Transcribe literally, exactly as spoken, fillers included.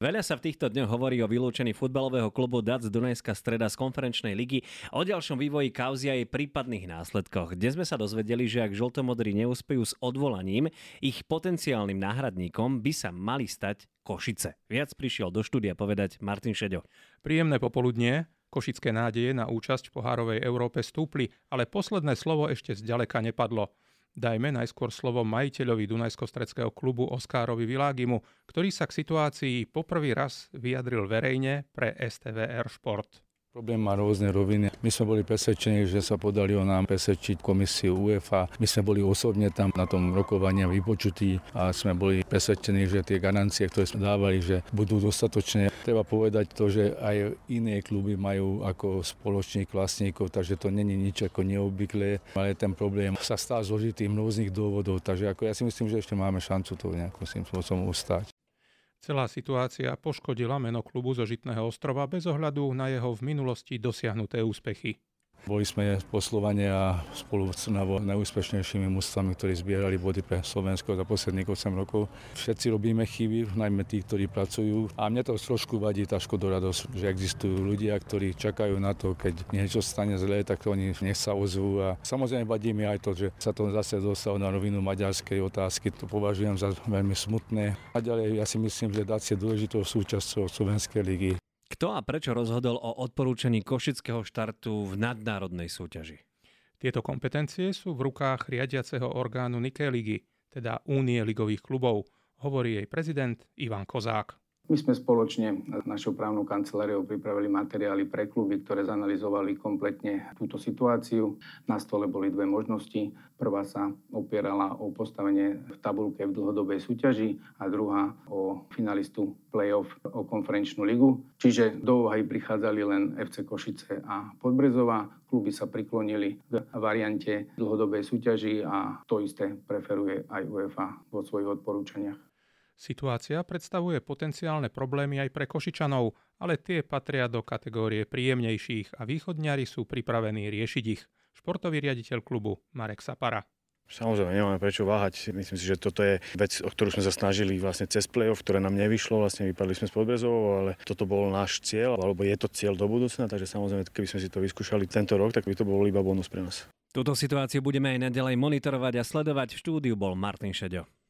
Veľa sa v týchto dňoch hovorí o vylúčení futbalového klubu dé á cé Dunajská Streda z konferenčnej ligy, o ďalšom vývoji kauzy a jej prípadných následkoch. Dnes sme sa dozvedeli, že ak žltomodrí neúspejú s odvolaním, ich potenciálnym náhradníkom by sa mali stať Košice. Viac prišiel do štúdia povedať Martin Šeďo. Príjemné popoludnie. Košické nádeje na účasť v pohárovej Európe stúpli, ale posledné slovo ešte zďaleka nepadlo. Dajme najskôr slovo majiteľovi Dunajsko-Stredského klubu Oskárovi Világimu, ktorý sa k situácii poprvý raz vyjadril verejne pre es té vé er Šport. Problém má rôzne roviny. My sme boli presvedčení, že sa podarilo nám presvedčiť komisiu UEFA. My sme boli osobne tam na tom rokovaní vypočutí a sme boli presvedčení, že tie garancie, ktoré sme dávali, že budú dostatočné. Treba povedať to, že aj iné kluby majú ako spoločných vlastníkov, takže to není nič ako neobvyklé, ale ten problém sa stal zložitým rôznych dôvodov, takže ako ja si myslím, že ešte máme šancu to nejakým spôsobom ustať. Celá situácia poškodila meno klubu zo Žitného ostrova bez ohľadu na jeho v minulosti dosiahnuté úspechy. Boli sme poslovane a spolu s najúspešnejšími mužstvami, ktorí zbierali body pre Slovensko za posledných osem rokov. Všetci robíme chyby, najmä tí, ktorí pracujú. A mne to trošku vadí tá škodoradosť, že existujú ľudia, ktorí čakajú na to, keď niečo stane zlé, tak to oni nech sa ozvú. A samozrejme vadí mi aj to, že sa to zase dostalo na rovinu maďarskej otázky. To považujem za veľmi smutné. A ďalej ja si myslím, že dé á cé je dôležitou súčasťou Slovenskej ligy. Kto a prečo rozhodol o odporúčaní košického štartu v nadnárodnej súťaži? Tieto kompetencie sú v rukách riadiaceho orgánu Nike ligy, teda Únie ligových klubov, hovorí jej prezident Ivan Kozák. My sme spoločne s našou právnou kanceláriou pripravili materiály pre kluby, ktoré zanalyzovali kompletne túto situáciu. Na stole boli dve možnosti. Prvá sa opierala o postavenie v tabuľke v dlhodobej súťaži a druhá o finalistu play-off o konferenčnú ligu. Čiže do úvahy prichádzali len ef cé Košice a Podbrezová. Kluby sa priklonili k variante dlhodobej súťaži a to isté preferuje aj UEFA vo svojich odporúčaniach. Situácia predstavuje potenciálne problémy aj pre Košičanov, ale tie patria do kategórie príjemnejších a východňari sú pripravení riešiť ich. Športový riaditeľ klubu Marek Sapara. Samozrejme, nemáme prečo váhať. Myslím si, že toto je vec, o ktorú sme sa snažili vlastne cez play-off, ktoré nám nevyšlo. Vlastne vypadli sme s Podbrezovou, ale toto bol náš cieľ, alebo je to cieľ do budúcna, takže samozrejme, keby sme si to vyskúšali tento rok, tak by to bol iba bonus pre nás. Túto situáciu budeme aj naďalej monitorovať a sledovať. V štúdiu bol Martin Šeďo.